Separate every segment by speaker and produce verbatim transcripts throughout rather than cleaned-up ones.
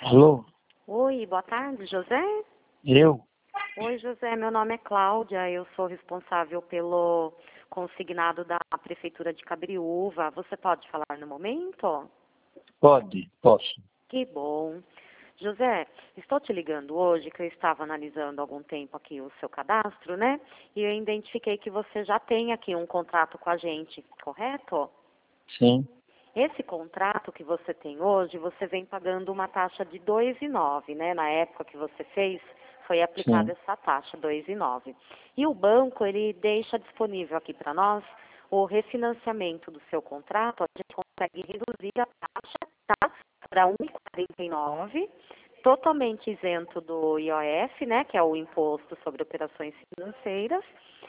Speaker 1: Alô?
Speaker 2: Oi, boa tarde, José?
Speaker 1: Eu?
Speaker 2: Oi, José, meu nome é Cláudia, eu sou responsável pelo consignado da Prefeitura de Cabriúva. Você pode falar no momento?
Speaker 1: Pode, posso.
Speaker 2: Que bom. José, estou te ligando hoje que eu estava analisando há algum tempo aqui o seu cadastro, né? E eu identifiquei que você já tem aqui um contrato com a gente, correto?
Speaker 1: Sim,
Speaker 2: Esse contrato que você tem hoje, você vem pagando uma taxa de dois vírgula nove, né? Na época que você fez, foi aplicada
Speaker 1: sim.
Speaker 2: essa taxa, dois vírgula nove. E o banco, ele deixa disponível aqui para nós o refinanciamento do seu contrato. A gente consegue reduzir a taxa, tá? Para um vírgula quarenta e nove, totalmente isento do I O F, né? Que é o Imposto sobre Operações Financeiras.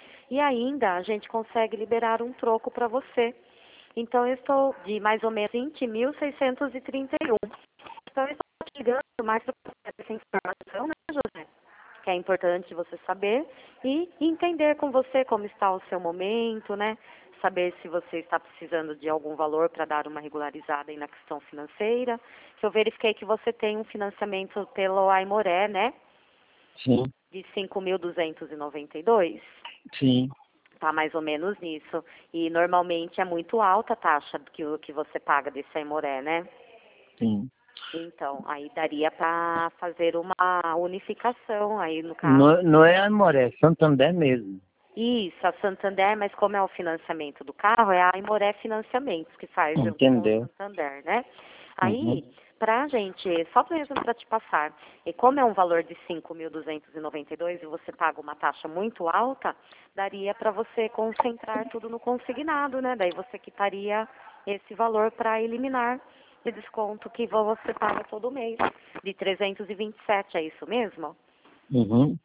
Speaker 2: E ainda a gente consegue liberar um troco para você. Então, eu estou de mais ou menos vinte mil seiscentos e trinta e um. Então, eu estou te ligando mais para essa informação, né, José? Que é importante você saber e entender com você como está o seu momento, né? Saber se você está precisando de algum valor para dar uma regularizada aí na questão financeira. Que eu verifiquei que você tem um financiamento pelo Aimoré, né?
Speaker 1: Sim,
Speaker 2: De cinco mil duzentos e noventa e dois.
Speaker 1: sim,
Speaker 2: Tá mais ou menos nisso. E normalmente é muito alta a taxa que, o- que você paga desse Aimoré, né?
Speaker 1: sim.
Speaker 2: Então, aí daria para fazer uma unificação aí no caso.
Speaker 1: Não, não é Amoré, é Santander mesmo.
Speaker 2: Isso, a Santander, mas como é o financiamento do carro, é a Aimoré Financiamentos que faz junto com o
Speaker 1: Entendeu?
Speaker 2: Santander, né?
Speaker 1: Uhum.
Speaker 2: Aí, pra gente, só mesmo para te passar, e como é um valor de cinco mil duzentos e noventa e dois e você paga uma taxa muito alta, daria para você concentrar tudo no consignado, né? Daí você quitaria esse valor para eliminar o desconto que você paga todo mês, de trezentos e vinte e sete, é isso mesmo?
Speaker 1: Uhum.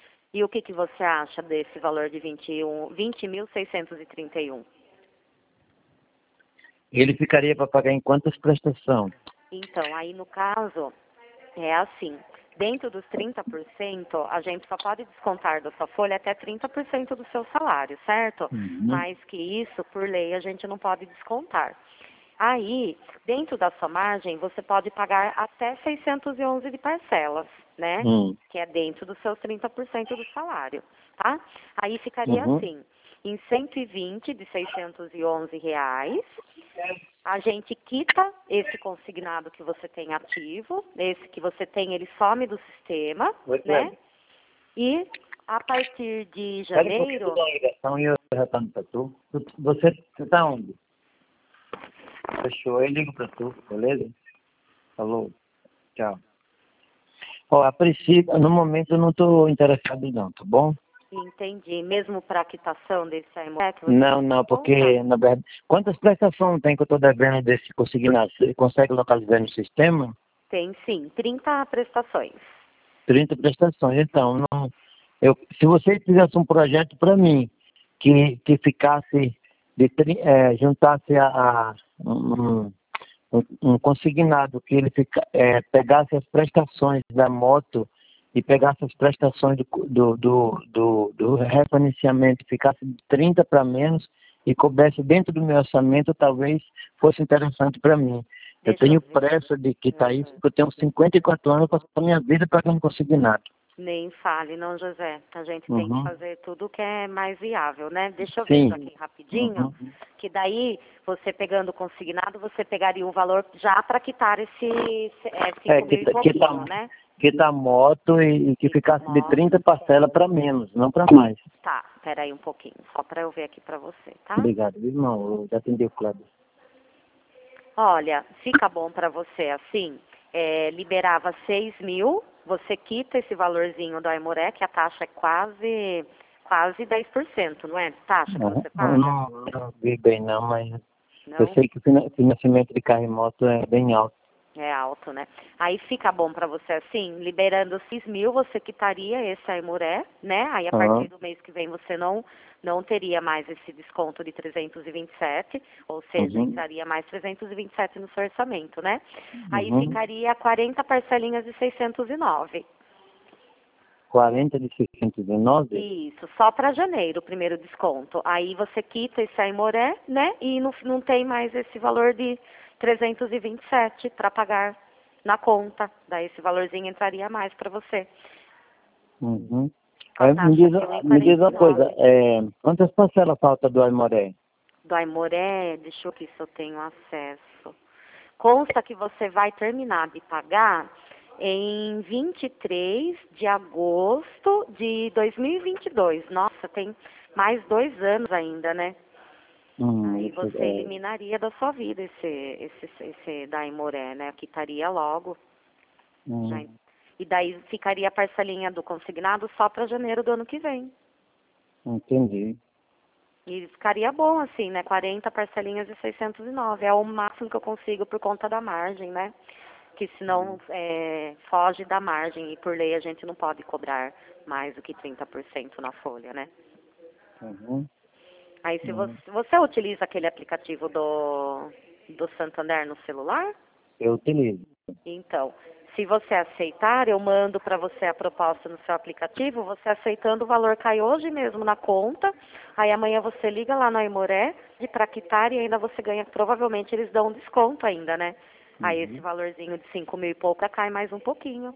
Speaker 2: E o que, que você acha desse valor de vinte e um, vinte mil seiscentos e trinta e um?
Speaker 1: Ele ficaria para pagar em quantas prestações?
Speaker 2: Então, aí no caso, é assim, dentro dos trinta por cento, a gente só pode descontar da sua folha até trinta por cento do seu salário, certo?
Speaker 1: Uhum.
Speaker 2: Mais que isso, por lei, a gente não pode descontar. Aí, dentro da sua margem, você pode pagar até seiscentos e onze de parcelas, né?
Speaker 1: Hum.
Speaker 2: Que é dentro dos seus trinta por cento do salário, tá? Aí ficaria
Speaker 1: Uhum.
Speaker 2: assim, em cento e vinte de seiscentos e onze reais, a gente quita esse consignado que você tem ativo, esse que você tem, ele some do sistema,
Speaker 1: Oi,
Speaker 2: né?
Speaker 1: Cleber.
Speaker 2: E a partir de
Speaker 1: Espera um pouquinho, tu
Speaker 2: janeiro,
Speaker 1: dá uma ligação e eu retorno para tu. Tu- Você está onde? Fechou, eu ligo para tu, beleza? Falou, tchau. Ó, a princípio, no momento eu não estou interessado não, tá bom?
Speaker 2: entendi, mesmo para a quitação desse Aimoré que você
Speaker 1: Não,
Speaker 2: tem
Speaker 1: não,
Speaker 2: em conta,
Speaker 1: porque, na verdade, quantas prestações tem que eu estou devendo desse consignado? Você consegue localizar no sistema?
Speaker 2: tem sim, trinta prestações.
Speaker 1: trinta prestações. Então, não, eu, se você fizesse um projeto para mim, que, que ficasse, de, tri- eh, juntasse a, a um, um, um consignado, que ele fica, eh, pegasse as prestações da moto e pegasse as prestações do, do, do, do, do refinanciamento, ficasse de trinta para menos e coubesse dentro do meu orçamento, talvez fosse interessante para mim. Eu
Speaker 2: Deixa eu
Speaker 1: tenho
Speaker 2: ver.
Speaker 1: pressa de quitar isso,
Speaker 2: Uhum.
Speaker 1: porque eu tenho cinquenta e quatro anos, passando a minha vida pagando consignado.
Speaker 2: Nem fale, não, José. A gente tem que
Speaker 1: Uhum.
Speaker 2: fazer tudo que é mais viável, né? Deixa eu ver
Speaker 1: Sim.
Speaker 2: aqui rapidinho,
Speaker 1: Uhum.
Speaker 2: que daí você pegando o consignado, você pegaria um valor já para quitar esse, esse é,
Speaker 1: É,
Speaker 2: cinco mil e
Speaker 1: quitar quita,
Speaker 2: pouquinho, né?
Speaker 1: quita a moto e, e que
Speaker 2: Quita a
Speaker 1: ficasse de
Speaker 2: moto.
Speaker 1: trinta parcelas para menos, não para mais.
Speaker 2: Tá, peraí um pouquinho, só para eu ver aqui para você, tá?
Speaker 1: Obrigado, viu, irmão. Eu já atendi o Cláudio.
Speaker 2: Olha, fica bom para você assim, é, liberava seis mil, você quita esse valorzinho do Aimoré, que a taxa é quase, quase dez por cento, não é? Taxa que
Speaker 1: Uhum.
Speaker 2: você
Speaker 1: Eu
Speaker 2: paga?
Speaker 1: não, não vi bem não, mas eu
Speaker 2: Não?
Speaker 1: sei que o fina- financiamento de carro e moto é bem alto.
Speaker 2: É alto, né? Aí fica bom para você assim, liberando seis mil, você quitaria esse Aimoré, né? Aí a partir
Speaker 1: Uhum.
Speaker 2: do mês que vem você não não teria mais esse desconto de trezentos e vinte e sete, ou seja,
Speaker 1: Uhum.
Speaker 2: entraria mais trezentos e vinte e sete no seu orçamento, né? Aí
Speaker 1: Uhum.
Speaker 2: ficaria quarenta parcelinhas de seiscentos e nove.
Speaker 1: quarenta de seiscentos e nove?
Speaker 2: Isso, só para janeiro, o primeiro desconto. Aí você quita esse Aimoré, né? E não, não tem mais esse valor de trezentos e vinte e sete para pagar na conta. Daí esse valorzinho entraria a mais para você.
Speaker 1: Uhum.
Speaker 2: Com a
Speaker 1: É,
Speaker 2: taxa
Speaker 1: me, diz,
Speaker 2: de
Speaker 1: me diz uma coisa,
Speaker 2: um vírgula quarenta e nove.
Speaker 1: é, quantas parcelas falta do Aimoré?
Speaker 2: Do Aimoré, deixa eu ver se eu tenho acesso. Consta que você vai terminar de pagar em vinte e três de agosto de dois mil e vinte e dois. Nossa, tem mais dois anos ainda, né?
Speaker 1: Hum,
Speaker 2: Aí
Speaker 1: isso,
Speaker 2: você
Speaker 1: é,
Speaker 2: eliminaria da sua vida esse, esse, esse da Aimoré, né? Quitaria logo. Já,
Speaker 1: hum,
Speaker 2: e daí ficaria a parcelinha do consignado só para janeiro do ano que vem.
Speaker 1: entendi.
Speaker 2: E ficaria bom assim, né? quarenta parcelinhas de seiscentos e nove. É o máximo que eu consigo por conta da margem, né? Que senão é, foge da margem e por lei a gente não pode cobrar mais do que trinta por cento na folha, né?
Speaker 1: Uhum,
Speaker 2: Aí se você,
Speaker 1: hum.
Speaker 2: você utiliza aquele aplicativo do, do Santander no celular,
Speaker 1: Eu utilizo.
Speaker 2: então, se você aceitar, eu mando para você a proposta no seu aplicativo, você aceitando o valor cai hoje mesmo na conta, aí amanhã você liga lá no Aimoré de para quitar e ainda você ganha, provavelmente eles dão um desconto ainda, né? Aí esse
Speaker 1: Uhum,
Speaker 2: valorzinho de cinco mil e pouco cai mais um pouquinho.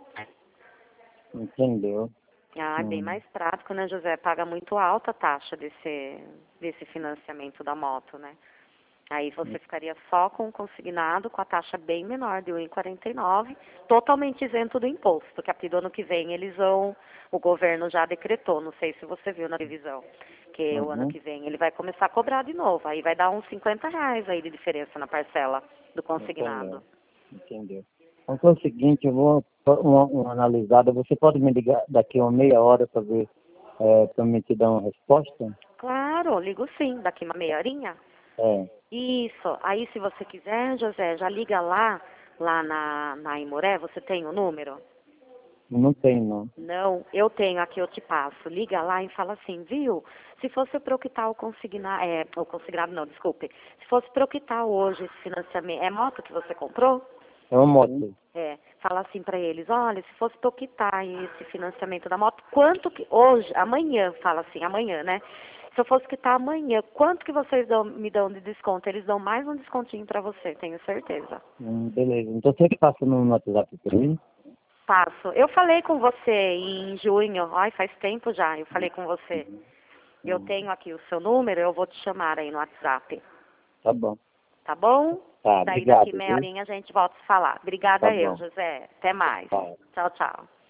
Speaker 1: entendeu?
Speaker 2: Ah, é bem
Speaker 1: Hum,
Speaker 2: mais prático, né, José? Paga muito alta a taxa desse, desse financiamento da moto, né? Aí você ficaria só com o consignado, com a taxa bem menor de um vírgula quarenta e nove, totalmente isento do imposto, que a partir do ano que vem eles vão, o governo já decretou, não sei se você viu na televisão, que o ano
Speaker 1: uhum,
Speaker 2: que vem ele vai começar a cobrar de novo, aí vai dar uns cinquenta reais aí de diferença na parcela do consignado.
Speaker 1: entendeu? Entendeu? Então é o seguinte, eu vou dar uma, uma analisada. Você pode me ligar daqui a uma meia hora para ver, é, para me te dar uma resposta?
Speaker 2: Claro, ligo sim, daqui uma meia horinha.
Speaker 1: É,
Speaker 2: Isso, aí se você quiser, José, já liga lá, lá na, na Aimoré, você tem o número?
Speaker 1: não tem não.
Speaker 2: Não, eu tenho aqui, eu te passo. Liga lá e fala assim, viu? Se fosse para eu quitar o consignado, é, o consignado não, desculpe. Se fosse para eu quitar hoje esse financiamento, é moto que você comprou?
Speaker 1: É uma moto.
Speaker 2: É, fala assim para eles, olha, se fosse para eu quitar esse financiamento da moto, quanto que, hoje, amanhã, fala assim, amanhã, né? Se eu fosse quitar amanhã, quanto que vocês dão, me dão de desconto? Eles dão mais um descontinho para você, tenho certeza.
Speaker 1: Hum, beleza. Então você que passa no no WhatsApp por aí?
Speaker 2: Passo. Eu falei com você em junho, ai, faz tempo já, eu falei com você. Eu
Speaker 1: Hum,
Speaker 2: tenho aqui o seu número, eu vou te chamar aí no WhatsApp,
Speaker 1: tá bom.
Speaker 2: tá bom?
Speaker 1: Tá,
Speaker 2: Daí daqui
Speaker 1: obrigado,
Speaker 2: meia
Speaker 1: viu?
Speaker 2: horinha a gente volta a se falar. Obrigada
Speaker 1: Tá
Speaker 2: eu,
Speaker 1: bom.
Speaker 2: José. Até mais.
Speaker 1: Tá.
Speaker 2: Tchau, tchau.